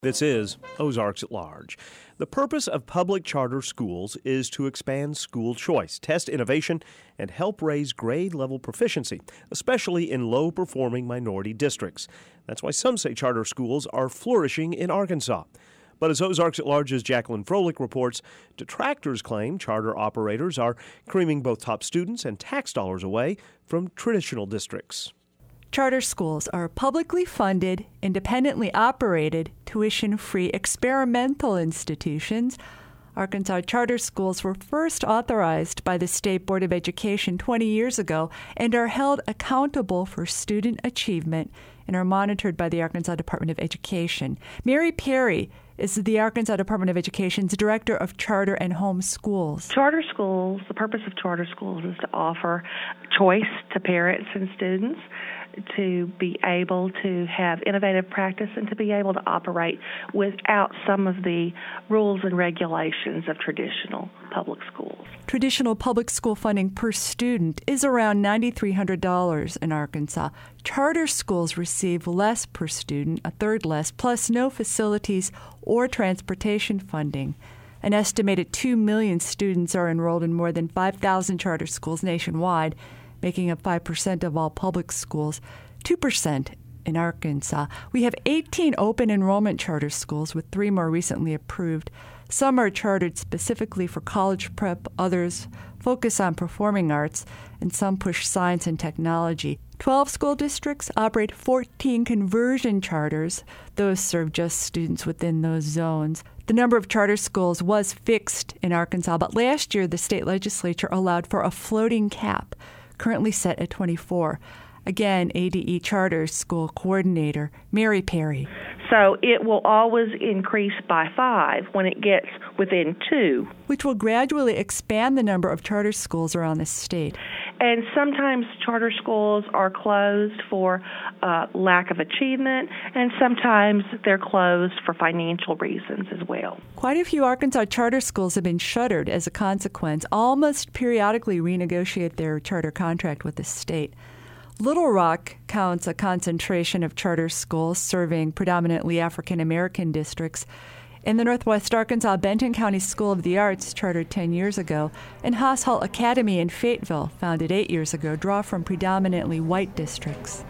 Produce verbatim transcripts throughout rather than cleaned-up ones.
This is Ozarks at Large. The purpose of public charter schools is to expand school choice, test innovation, and help raise grade-level proficiency, especially in low-performing minority districts. That's why some say charter schools are flourishing in Arkansas. But as Ozarks at Large's Jacqueline Froelich reports, detractors claim charter operators are creaming both top students and tax dollars away from traditional districts. Charter schools are publicly funded, independently operated, tuition-free experimental institutions. Arkansas charter schools were first authorized by the State Board of Education twenty years ago and are held accountable for student achievement and are monitored by the Arkansas Department of Education. Mary Perry is the Arkansas Department of Education's Director of Charter and Home Schools. Charter schools, the purpose of charter schools is to offer choice to parents and students, to be able to have innovative practice and to be able to operate without some of the rules and regulations of traditional public schools. Traditional public school funding per student is around nine thousand three hundred dollars in Arkansas. Charter schools receive less per student, a third less, plus no facilities or transportation funding. An estimated two million students are enrolled in more than five thousand charter schools nationwide, making up five percent of all public schools, two percent in Arkansas. We have eighteen open enrollment charter schools, with three more recently approved. Some are chartered specifically for college prep, others focus on performing arts, and some push science and technology. Twelve school districts operate fourteen conversion charters. Those serve just students within those zones. The number of charter schools was fixed in Arkansas, but last year the state legislature allowed for a floating cap, currently set at twenty-four. Again, A D E Charter School Coordinator Mary Perry. So it will always increase by five when it gets within two. Which will gradually expand the number of charter schools around the state. And sometimes charter schools are closed for uh, lack of achievement, and sometimes they're closed for financial reasons as well. Quite a few Arkansas charter schools have been shuttered as a consequence. All must periodically renegotiate their charter contract with the state. Little Rock counts a concentration of charter schools serving predominantly African American districts. In the Northwest Arkansas, Benton County School of the Arts, chartered ten years ago, and Haas Hall Academy in Fayetteville, founded eight years ago, draw from predominantly white districts.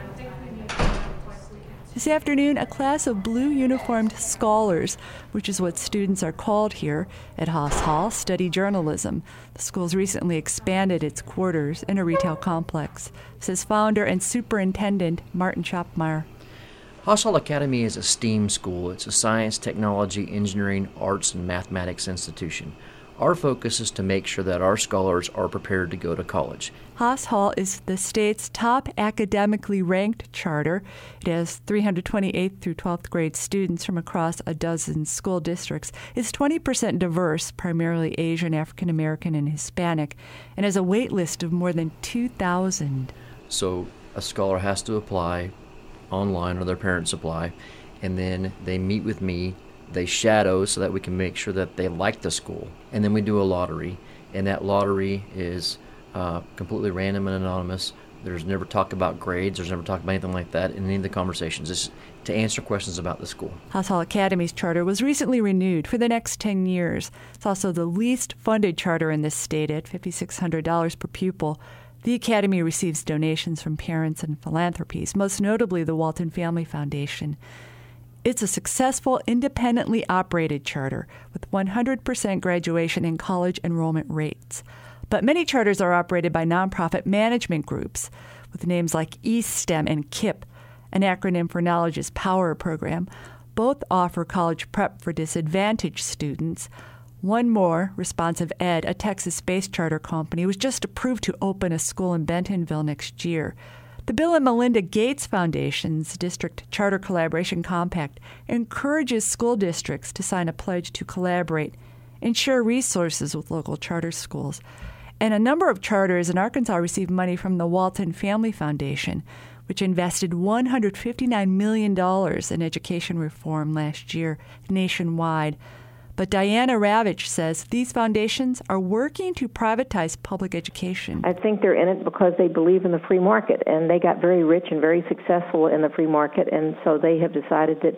This afternoon, a class of blue-uniformed scholars, which is what students are called here at Haas Hall, study journalism. The school's recently expanded its quarters in a retail complex, says founder and superintendent Martin Schopmeyer. Haas Hall Academy is a STEAM school. It's a science, technology, engineering, arts, and mathematics institution. Our focus is to make sure that our scholars are prepared to go to college. Haas Hall is the state's top academically ranked charter. It has three hundred twenty-eighth through twelfth grade students from across a dozen school districts. It's twenty percent diverse, primarily Asian, African American, and Hispanic, and has a wait list of more than two thousand. So a scholar has to apply online, or their parents apply, and then they meet with me. They shadow so that we can make sure that they like the school. And then we do a lottery, and that lottery is uh, completely random and anonymous. There's never talk about grades. There's never talk about anything like that in any of the conversations. It's to answer questions about the school. Haas Hall Academy's charter was recently renewed for the next ten years. It's also the least funded charter in this state at five thousand six hundred dollars per pupil. The Academy receives donations from parents and philanthropies, most notably the Walton Family Foundation. It's a successful, independently operated charter with one hundred percent graduation and college enrollment rates. But many charters are operated by nonprofit management groups with names like eSTEM and KIP, an acronym for Knowledge's Power program. Both offer college prep for disadvantaged students. One more, Responsive Ed, a Texas-based charter company, was just approved to open a school in Bentonville next year. The Bill and Melinda Gates Foundation's District Charter Collaboration Compact encourages school districts to sign a pledge to collaborate and share resources with local charter schools. And a number of charters in Arkansas received money from the Walton Family Foundation, which invested one hundred fifty-nine million dollars in education reform last year nationwide. But Diana Ravitch says these foundations are working to privatize public education. I think they're in it because they believe in the free market, and they got very rich and very successful in the free market, and so they have decided that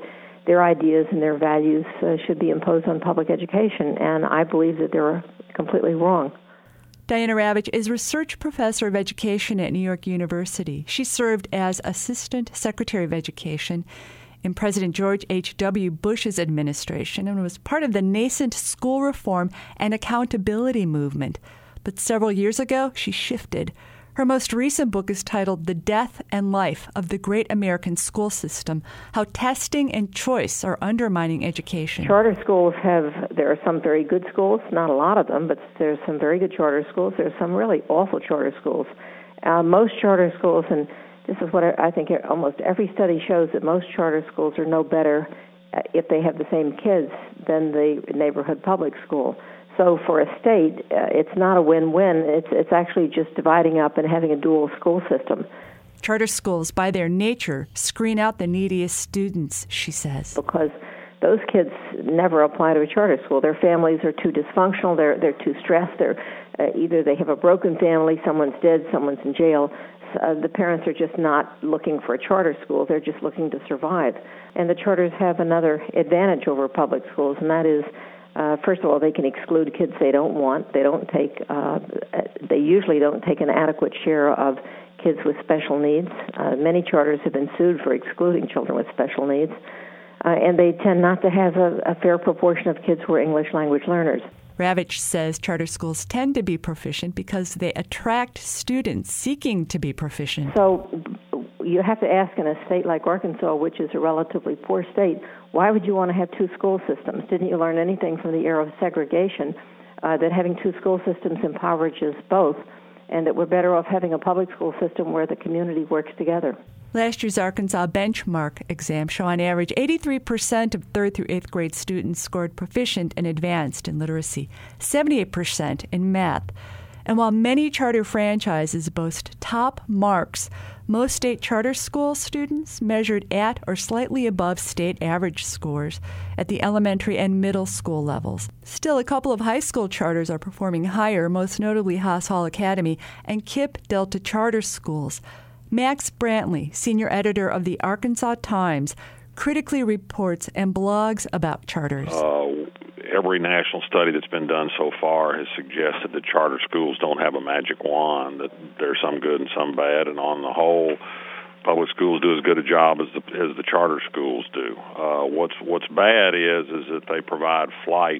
their ideas and their values uh, should be imposed on public education, and I believe that they're completely wrong. Diana Ravitch is research professor of education at New York University. She served as Assistant Secretary of Education in President George H W. Bush's administration and was part of the nascent school reform and accountability movement. But several years ago, she shifted. Her most recent book is titled The Death and Life of the Great American School System, How Testing and Choice Are Undermining Education. Charter schools have, there are some very good schools, not a lot of them, but there's some very good charter schools. There's some really awful charter schools. Uh, most charter schools, and this is what I, I think almost every study shows, that most charter schools are no better uh, if they have the same kids than the neighborhood public school. So for a state, uh, it's not a win-win. It's it's actually just dividing up and having a dual school system. Charter schools, by their nature, screen out the neediest students, she says. Because those kids never apply to a charter school. Their families are too dysfunctional. They're they're too stressed. They're uh, either they have a broken family, someone's dead, someone's in jail. Uh, the parents are just not looking for a charter school. They're just looking to survive. And the charters have another advantage over public schools, and that is, Uh, first of all, they can exclude kids they don't want. They don't take. Uh, they usually don't take an adequate share of kids with special needs. Uh, many charters have been sued for excluding children with special needs, uh, and they tend not to have a, a fair proportion of kids who are English language learners. Ravitch says charter schools tend to be proficient because they attract students seeking to be proficient. So you have to ask, in a state like Arkansas, which is a relatively poor state, why would you want to have two school systems? Didn't you learn anything from the era of segregation, uh, that having two school systems impoverishes both, and that we're better off having a public school system where the community works together? Last year's Arkansas benchmark exam show on average eighty-three percent of third through eighth grade students scored proficient and advanced in literacy, seventy-eight percent in math. And while many charter franchises boast top marks, most state charter school students measured at or slightly above state average scores at the elementary and middle school levels. Still, a couple of high school charters are performing higher, most notably Haas Hall Academy and KIPP Delta Charter Schools. Max Brantley, senior editor of the Arkansas Times, critically reports and blogs about charters. Uh, every national study that's been done so far has suggested that charter schools don't have a magic wand, that there's some good and some bad, and on the whole, public schools do as good a job as the, as the charter schools do. Uh, what's what's bad is is that they provide flight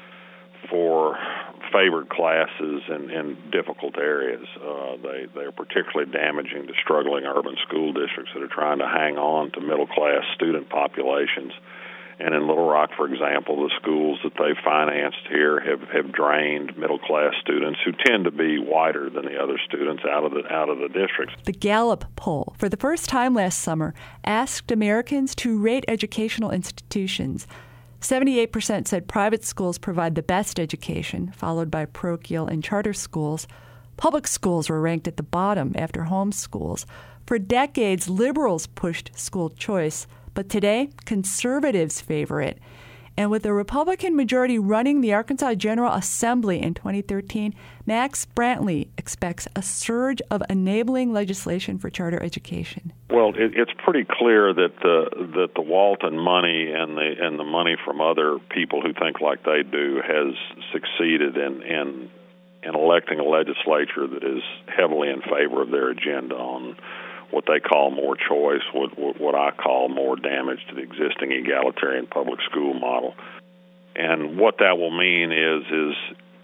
for favored classes in, in difficult areas. Uh, they they're particularly damaging to struggling urban school districts that are trying to hang on to middle-class student populations. And in Little Rock, for example, the schools that they financed here have, have drained middle-class students who tend to be whiter than the other students out of the out of the districts. The Gallup poll, for the first time last summer, asked Americans to rate educational institutions. seventy-eight percent said private schools provide the best education, followed by parochial and charter schools. Public schools were ranked at the bottom after home schools. For decades, liberals pushed school choice, but today, conservatives favor it. And with the Republican majority running the Arkansas General Assembly in twenty thirteen, Max Brantley expects a surge of enabling legislation for charter education. Well, it, it's pretty clear that the that the Walton money and the and the money from other people who think like they do has succeeded in in, in electing a legislature that is heavily in favor of their agenda on what they call more choice, what, what I call more damage to the existing egalitarian public school model. And what that will mean is is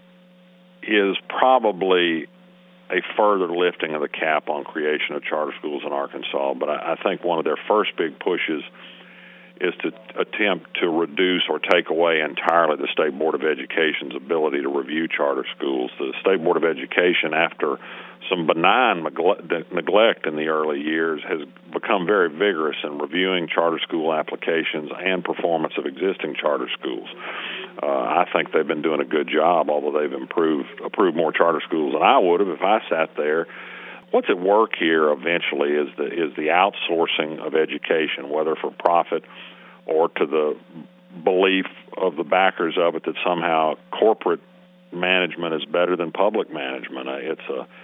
is probably a further lifting of the cap on creation of charter schools in Arkansas. But I, I think one of their first big pushes is to attempt to reduce or take away entirely the State Board of Education's ability to review charter schools. The State Board of Education, after some benign neglect in the early years, has become very vigorous in reviewing charter school applications and performance of existing charter schools. Uh, I think they've been doing a good job, although they've improved approved more charter schools than I would have if I sat there. What's at work here eventually is the is the outsourcing of education, whether for profit or to the belief of the backers of it that somehow corporate management is better than public management. It's a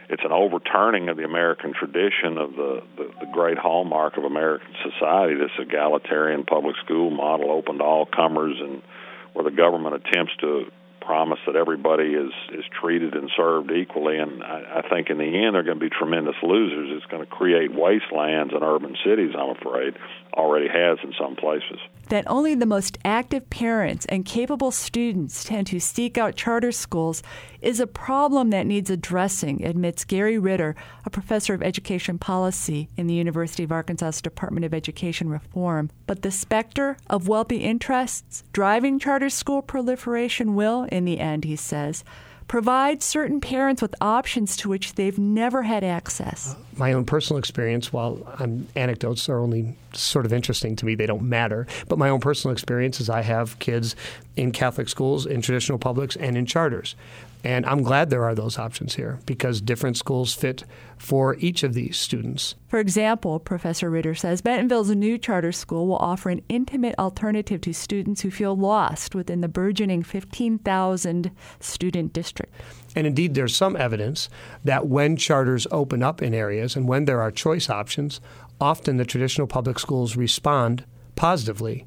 it's an overturning of the American tradition of the, the, the great hallmark of American society, this egalitarian public school model open to all comers, and where the government attempts to promise that everybody is, is treated and served equally. And I, I think in the end they're going to be tremendous losers. It's going to create wastelands in urban cities, I'm afraid, already has in some places. That only the most active parents and capable students tend to seek out charter schools is a problem that needs addressing, admits Gary Ritter, a professor of education policy in the University of Arkansas Department of Education Reform. But the specter of wealthy interests driving charter school proliferation will, in the end, he says, provide certain parents with options to which they've never had access. My own personal experience, while I'm, anecdotes are only sort of interesting to me, they don't matter, but my own personal experience is I have kids in Catholic schools, in traditional publics, and in charters. And I'm glad there are those options here because different schools fit for each of these students. For example, Professor Ritter says Bentonville's new charter school will offer an intimate alternative to students who feel lost within the burgeoning fifteen thousand student district. And indeed, there's some evidence that when charters open up in areas and when there are choice options, often the traditional public schools respond positively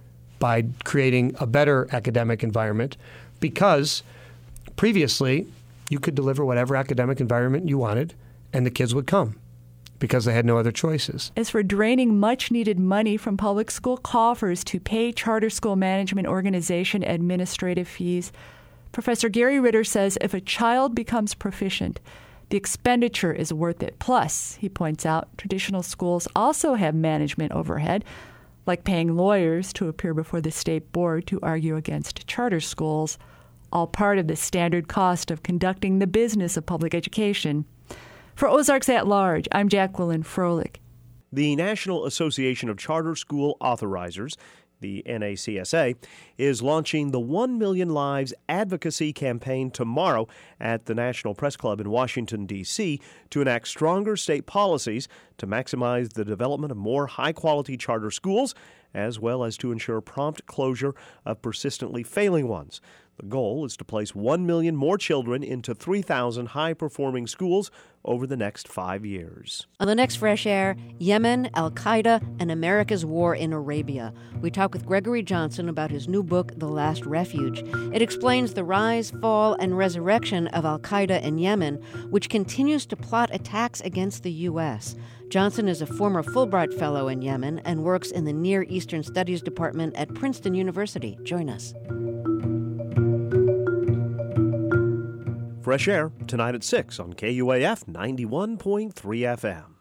by creating a better academic environment because previously, you could deliver whatever academic environment you wanted, and the kids would come because they had no other choices. As for draining much-needed money from public school coffers to pay charter school management organization administrative fees, Professor Gary Ritter says if a child becomes proficient, the expenditure is worth it. Plus, he points out, traditional schools also have management overhead, like paying lawyers to appear before the state board to argue against charter schools, all part of the standard cost of conducting the business of public education. For Ozarks at Large, I'm Jacqueline Froelich. The National Association of Charter School Authorizers, the N A C S A, is launching the One Million Lives Advocacy Campaign tomorrow at the National Press Club in Washington, D C to enact stronger state policies to maximize the development of more high-quality charter schools, as well as to ensure prompt closure of persistently failing ones. The goal is to place one million more children into three thousand high-performing schools over the next five years. On the next Fresh Air, Yemen, Al-Qaeda, and America's war in Arabia. We talk with Gregory Johnson about his new book, The Last Refuge. It explains the rise, fall, and resurrection of Al-Qaeda in Yemen, which continues to plot attacks against the U S. Johnson is a former Fulbright Fellow in Yemen and works in the Near Eastern Studies Department at Princeton University. Join us. Fresh Air, tonight at six on K U A F ninety-one point three F M.